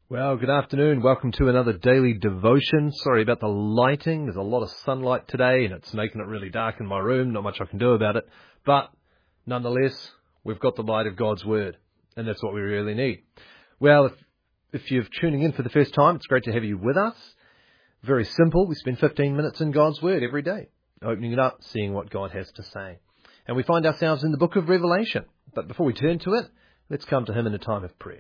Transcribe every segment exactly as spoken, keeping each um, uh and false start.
Well, good afternoon. Welcome to another daily devotion. Sorry about the lighting. There's a lot of sunlight today and it's making it really dark in my room. Not much I can do about it. But nonetheless, we've got the light of God's Word, and that's what we really need. Well, if, if you're tuning in for the first time, it's great to have you with us. Very simple. We spend fifteen minutes in God's Word every day, opening it up, seeing what God has to say. And we find ourselves in the book of Revelation. But before we turn to it, let's come to Him in a time of prayer.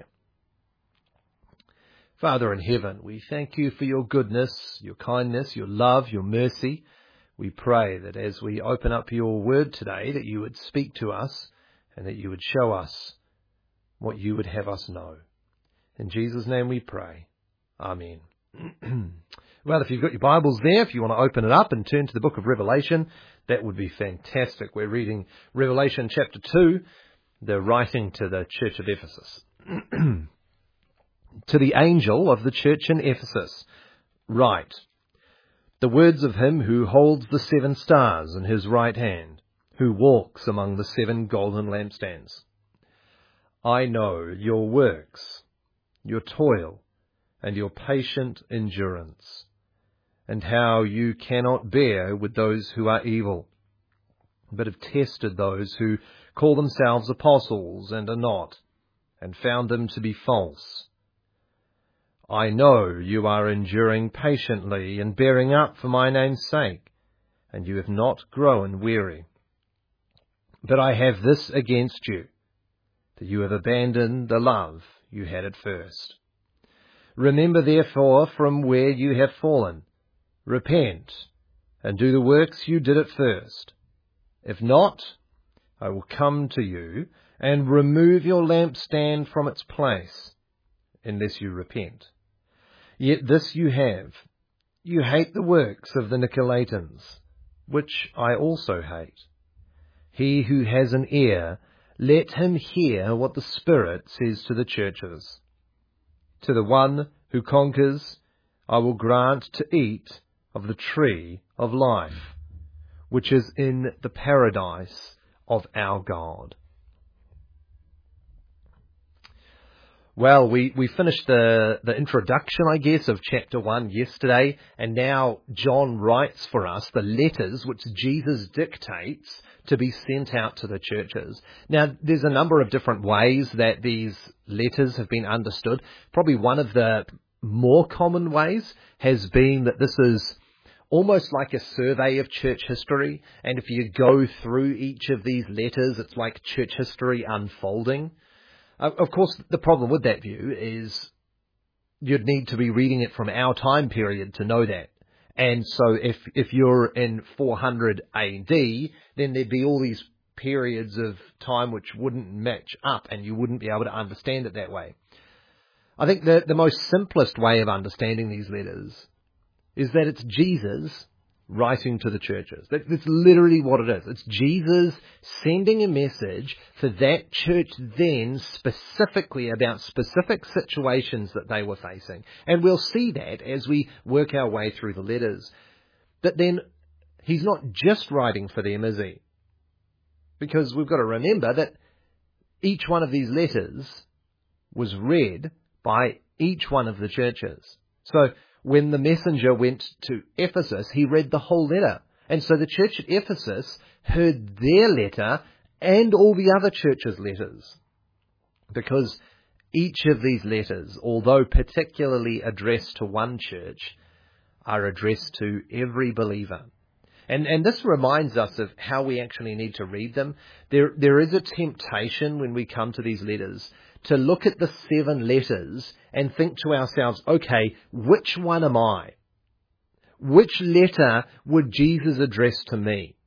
Father in heaven, we thank you for your goodness, your kindness, your love, your mercy. We pray that as we open up your word today, that you would speak to us and that you would show us what you would have us know. In Jesus' name we pray. Amen. Well, if you've got your Bibles there, if you want to open it up and turn to the book of Revelation, that would be fantastic. We're reading Revelation chapter two, the writing to the church of Ephesus. To the angel of the church in Ephesus, write, the words of him who holds the seven stars in his right hand, who walks among the seven golden lampstands. I know your works, your toil, and your patient endurance, and how you cannot bear with those who are evil, but have tested those who call themselves apostles and are not, and found them to be false. I know you are enduring patiently and bearing up for my name's sake, and you have not grown weary. But I have this against you, that you have abandoned the love you had at first. Remember therefore from where you have fallen, repent, and do the works you did at first. If not, I will come to you and remove your lampstand from its place, unless you repent. Yet this you have, you hate the works of the Nicolaitans, which I also hate. He who has an ear, let him hear what the Spirit says to the churches. To the one who conquers, I will grant to eat of the tree of life, which is in the paradise of our God. Well, we, we finished the, the introduction, I guess, of chapter one yesterday, and now John writes for us the letters which Jesus dictates to be sent out to the churches. Now, there's a number of different ways that these letters have been understood. Probably one of the more common ways has been that this is almost like a survey of church history, and if you go through each of these letters, it's like church history unfolding. Of course, the problem with that view is you'd need to be reading it from our time period to know that. And so if if you're in four hundred A D, then there'd be all these periods of time which wouldn't match up and you wouldn't be able to understand it that way. I think the, the most simplest way of understanding these letters is that it's Jesus writing to the churches. That, that's literally what it is. It's Jesus sending a message for that church then specifically about specific situations that they were facing. And we'll see that as we work our way through the letters. But then he's not just writing for them, is he? Because we've got to remember that each one of these letters was read by each one of the churches. So when the messenger went to Ephesus, he read the whole letter. And so the church at Ephesus heard their letter and all the other churches' letters. Because each of these letters, although particularly addressed to one church, are addressed to every believer. And and this reminds us of how we actually need to read them. There There is a temptation when we come to these letters to look at the seven letters and think to ourselves, okay, which one am I? Which letter would Jesus address to me?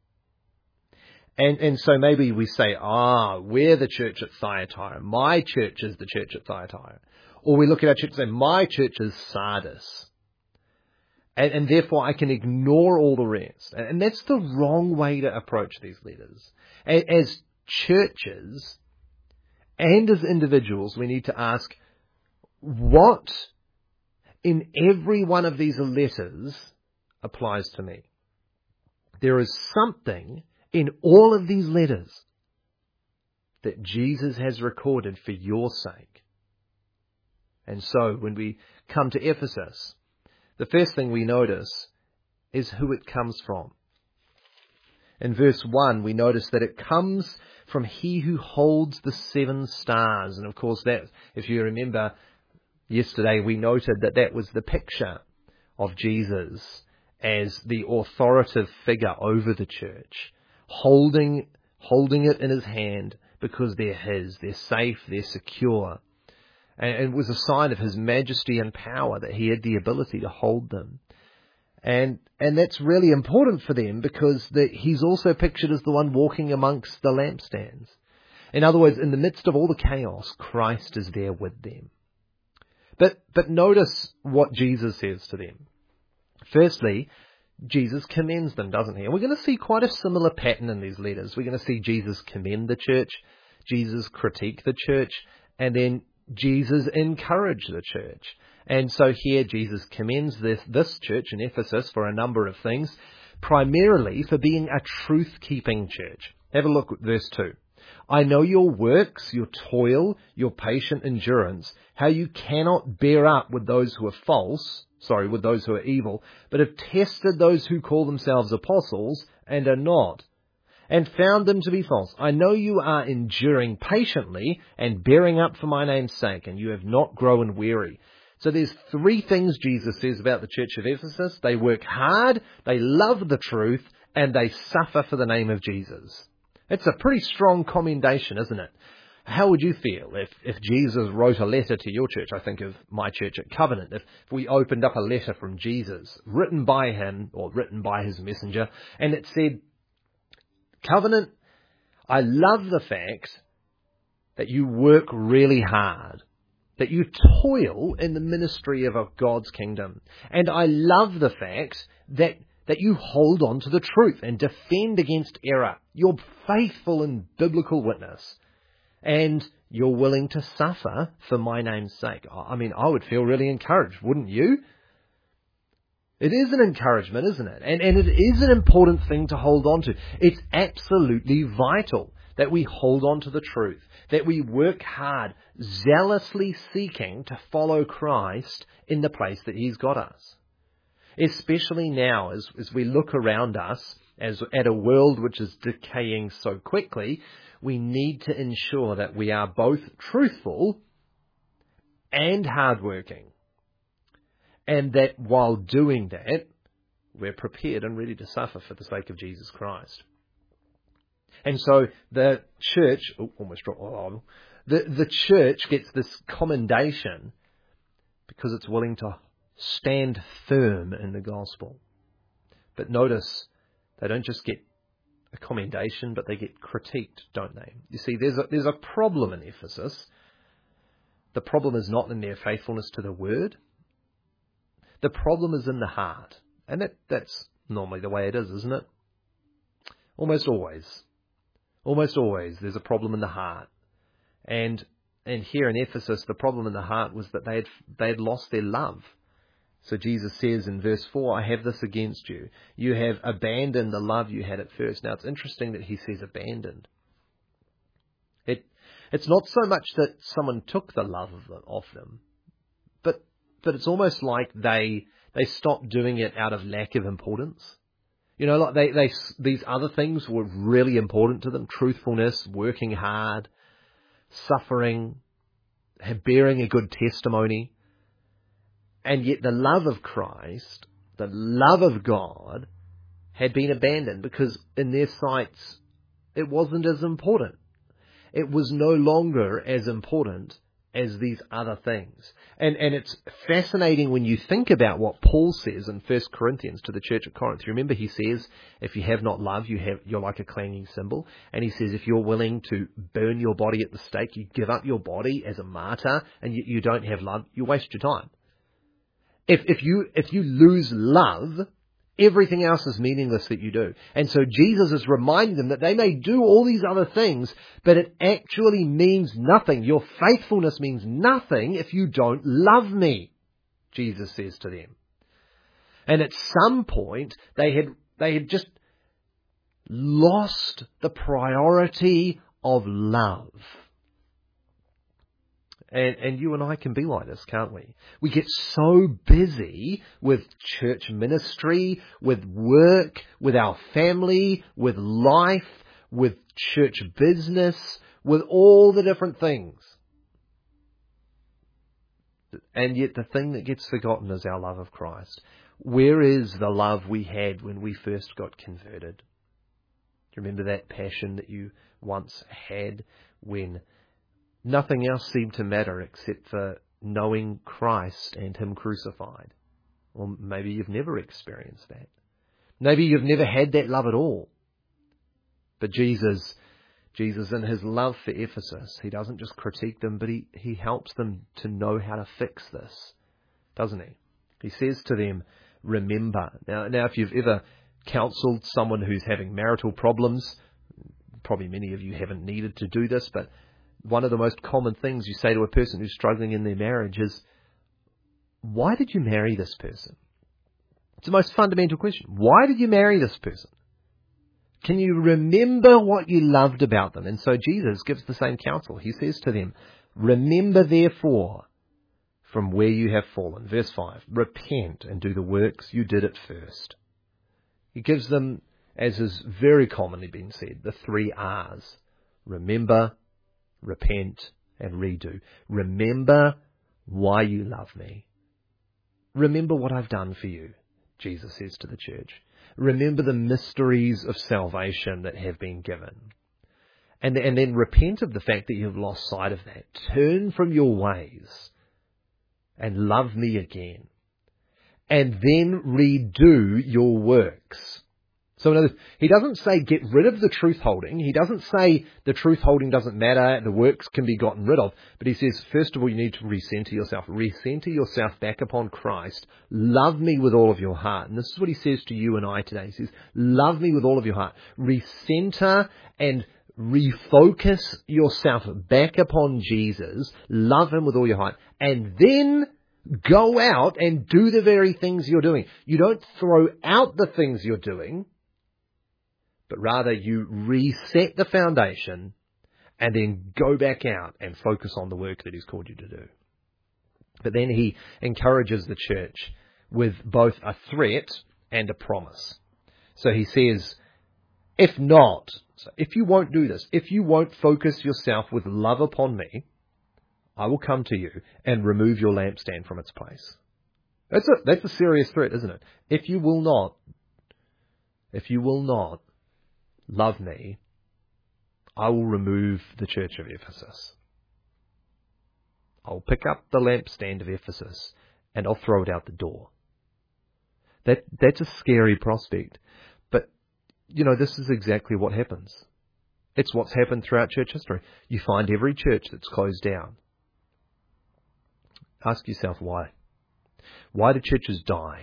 And and so maybe we say, ah, we're the church at Thyatira. My church is the church at Thyatira. Or we look at our church and say, my church is Sardis. And, and therefore I can ignore all the rest. And, and that's the wrong way to approach these letters. As churches and as individuals, we need to ask, what in every one of these letters applies to me? There is something in all of these letters that Jesus has recorded for your sake. And so when we come to Ephesus, the first thing we notice is who it comes from. In verse one, we notice that it comes from he who holds the seven stars. And of course, that, if you remember yesterday, we noted that that was the picture of Jesus as the authoritative figure over the church, holding, holding it in his hand because they're his, they're safe, they're secure. And it was a sign of his majesty and power that he had the ability to hold them. And and that's really important for them because the, he's also pictured as the one walking amongst the lampstands. In other words, in the midst of all the chaos, Christ is there with them. But but notice what Jesus says to them. Firstly, Jesus commends them, doesn't he? And we're going to see quite a similar pattern in these letters. We're going to see Jesus commend the church, Jesus critique the church, and then Jesus encourage the church. And so here Jesus commends this, this church in Ephesus for a number of things, primarily for being a truth-keeping church. Have a look at verse two. I know your works, your toil, your patient endurance, how you cannot bear up with those who are false, sorry, with those who are evil, but have tested those who call themselves apostles and are not, and found them to be false. I know you are enduring patiently and bearing up for my name's sake, and you have not grown weary. So there's three things Jesus says about the church of Ephesus. They work hard, they love the truth, and they suffer for the name of Jesus. It's a pretty strong commendation, isn't it? How would you feel if, if Jesus wrote a letter to your church? I think of my church at Covenant. If, if we opened up a letter from Jesus, written by him, or written by his messenger, and it said, Covenant, I love the fact that you work really hard, that you toil in the ministry of God's kingdom. And I love the fact that, that you hold on to the truth and defend against error. You're faithful in biblical witness. And you're willing to suffer for my name's sake. I mean, I would feel really encouraged, wouldn't you? It is an encouragement, isn't it? And, and it is an important thing to hold on to. It's absolutely vital that we hold on to the truth, that we work hard, zealously seeking to follow Christ in the place that he's got us. Especially now, as, as we look around us, as at a world which is decaying so quickly, we need to ensure that we are both truthful and hardworking. And that while doing that, we're prepared and ready to suffer for the sake of Jesus Christ. And so the church, oh, almost dropped, oh, the, the church gets this commendation because it's willing to stand firm in the gospel. But notice, they don't just get a commendation, but they get critiqued, don't they? You see, there's a, there's a problem in Ephesus. The problem is not in their faithfulness to the word. The problem is in the heart. And that, that's normally the way it is, isn't it? Almost always. Almost always there's a problem in the heart. And and here in Ephesus, the problem in the heart was that they had, they had lost their love. So Jesus says in verse four, I have this against you. You have abandoned the love you had at first. Now, it's interesting that he says abandoned. It It's not so much that someone took the love of them, of them but but it's almost like they they stopped doing it out of lack of importance. You know, like they, they these other things were really important to them. Truthfulness, working hard, suffering, bearing a good testimony. And yet the love of Christ, the love of God, had been abandoned because in their sights it wasn't as important. It was no longer as important as these other things. And and it's fascinating when you think about what Paul says in First Corinthians to the church at Corinth. Remember, he says, if you have not love, you have, you're like a clanging cymbal. And he says, if you're willing to burn your body at the stake, you give up your body as a martyr, and you, you don't have love, you waste your time. If if you if you lose love, everything else is meaningless that you do. And so Jesus is reminding them that they may do all these other things, but it actually means nothing. Your faithfulness means nothing if you don't love me, Jesus says to them. And at some point, they had they had just lost the priority of love. And, and you and I can be like this, can't we? We get so busy with church ministry, with work, with our family, with life, with church business, with all the different things. And yet the thing that gets forgotten is our love of Christ. Where is the love we had when we first got converted? Do you remember that passion that you once had when nothing else seemed to matter except for knowing Christ and Him crucified? Or maybe you've never experienced that. Maybe you've never had that love at all. But Jesus, Jesus in His love for Ephesus, He doesn't just critique them, but He, he helps them to know how to fix this, doesn't He? He says to them, remember. Now, now if you've ever counselled someone who's having marital problems, probably many of you haven't needed to do this, but one of the most common things you say to a person who's struggling in their marriage is, why did you marry this person? It's the most fundamental question. Why did you marry this person? Can you remember what you loved about them? And so Jesus gives the same counsel. He says to them, remember therefore from where you have fallen. Verse five, repent and do the works you did at first. He gives them, as has very commonly been said, the three R's. Remember, repent, and redo. Remember why you love me. Remember what I've done for you, Jesus says to the church. Remember the mysteries of salvation that have been given. And, and then repent of the fact that you've lost sight of that. Turn from your ways and love me again. And then redo your works. So in other words, he doesn't say get rid of the truth holding. He doesn't say the truth holding doesn't matter, the works can be gotten rid of. But he says, first of all, you need to recenter yourself. Recenter yourself back upon Christ. Love me with all of your heart. And this is what he says to you and I today. He says, love me with all of your heart. Recenter and refocus yourself back upon Jesus. Love him with all your heart. And then go out and do the very things you're doing. You don't throw out the things you're doing, but rather you reset the foundation and then go back out and focus on the work that he's called you to do. But then he encourages the church with both a threat and a promise. So he says, if not, so if you won't do this, if you won't focus yourself with love upon me, I will come to you and remove your lampstand from its place. That's a, that's a serious threat, isn't it? If you will not, if you will not love me, I will remove the church of Ephesus. I'll pick up the lampstand of Ephesus and I'll throw it out the door. That that's a scary prospect. But, you know, this is exactly what happens. It's what's happened throughout church history. You find every church that's closed down. Ask yourself why. Why do churches die?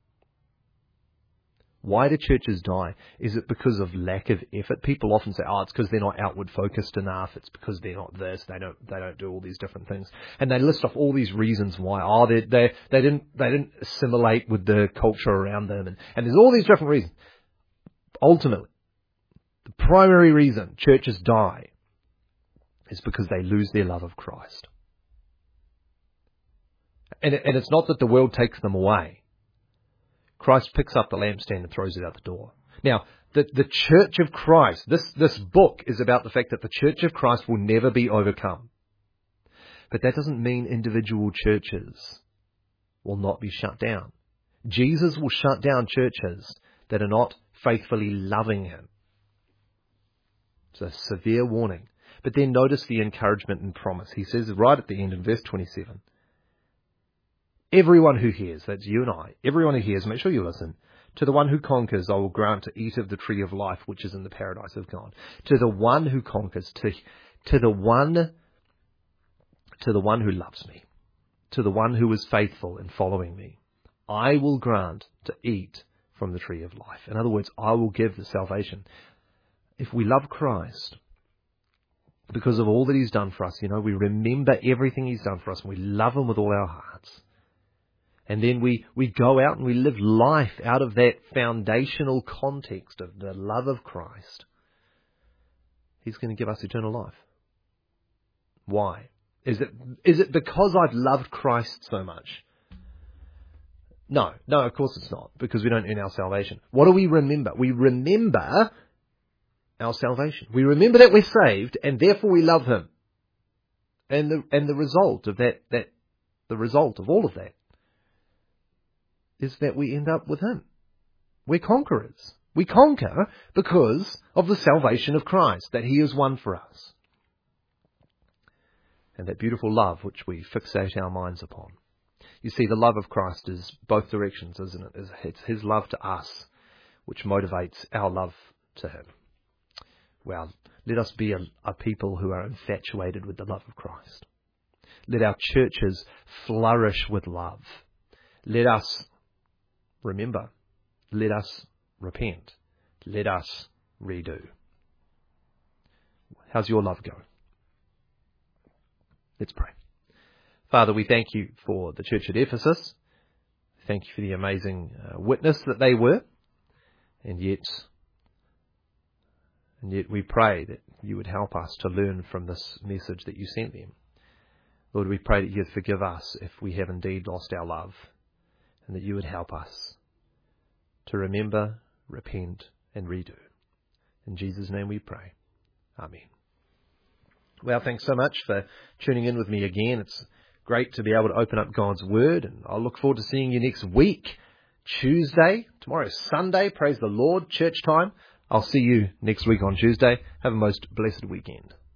Why do churches die? Is it because of lack of effort? People often say, oh, it's because they're not outward focused enough. It's because they're not this. They don't, they don't do all these different things. And they list off all these reasons why. Oh, they, they, they didn't, they didn't assimilate with the culture around them. And, and there's all these different reasons. Ultimately, the primary reason churches die is because they lose their love of Christ. And, and it's not that the world takes them away. Christ picks up the lampstand and throws it out the door. Now, the, the church of Christ, this, this book is about the fact that the church of Christ will never be overcome. But that doesn't mean individual churches will not be shut down. Jesus will shut down churches that are not faithfully loving him. It's a severe warning. But then notice the encouragement and promise. He says right at the end in verse twenty-seven, everyone who hears, that's you and I, everyone who hears, make sure you listen. To the one who conquers, I will grant to eat of the tree of life, which is in the paradise of God. To the one who conquers, to, to the one, to the one who loves me, to the one who is faithful in following me, I will grant to eat from the tree of life. In other words, I will give the salvation. If we love Christ, because of all that he's done for us, you know, we remember everything he's done for us, and we love him with all our hearts. And then we, we go out and we live life out of that foundational context of the love of Christ. He's going to give us eternal life. Why? Is it, is it because I've loved Christ so much? No, no, of course it's not, because we don't earn our salvation. What do we remember? We remember our salvation. We remember that we're saved, and therefore we love Him. And the and the result of that, that the result of all of that is that we end up with Him. We're conquerors. We conquer because of the salvation of Christ, that He has won for us. And that beautiful love which we fixate our minds upon. You see, the love of Christ is both directions, isn't it? It's His love to us which motivates our love to Him. Well, let us be a, a people who are infatuated with the love of Christ. Let our churches flourish with love. Let us remember. Let us repent. Let us redo. How's your love going? Let's pray. Father, we thank You for the church at Ephesus. Thank You for the amazing uh, witness that they were. And yet... And yet we pray that You would help us to learn from this message that You sent them. Lord, we pray that You'd forgive us if we have indeed lost our love, and that You would help us to remember, repent, and redo. In Jesus' name we pray. Amen. Well, thanks so much for tuning in with me again. It's great to be able to open up God's Word, and I'll look forward to seeing you next week, Tuesday. Tomorrow's Sunday, praise the Lord, church time. I'll see you next week on Tuesday. Have a most blessed weekend.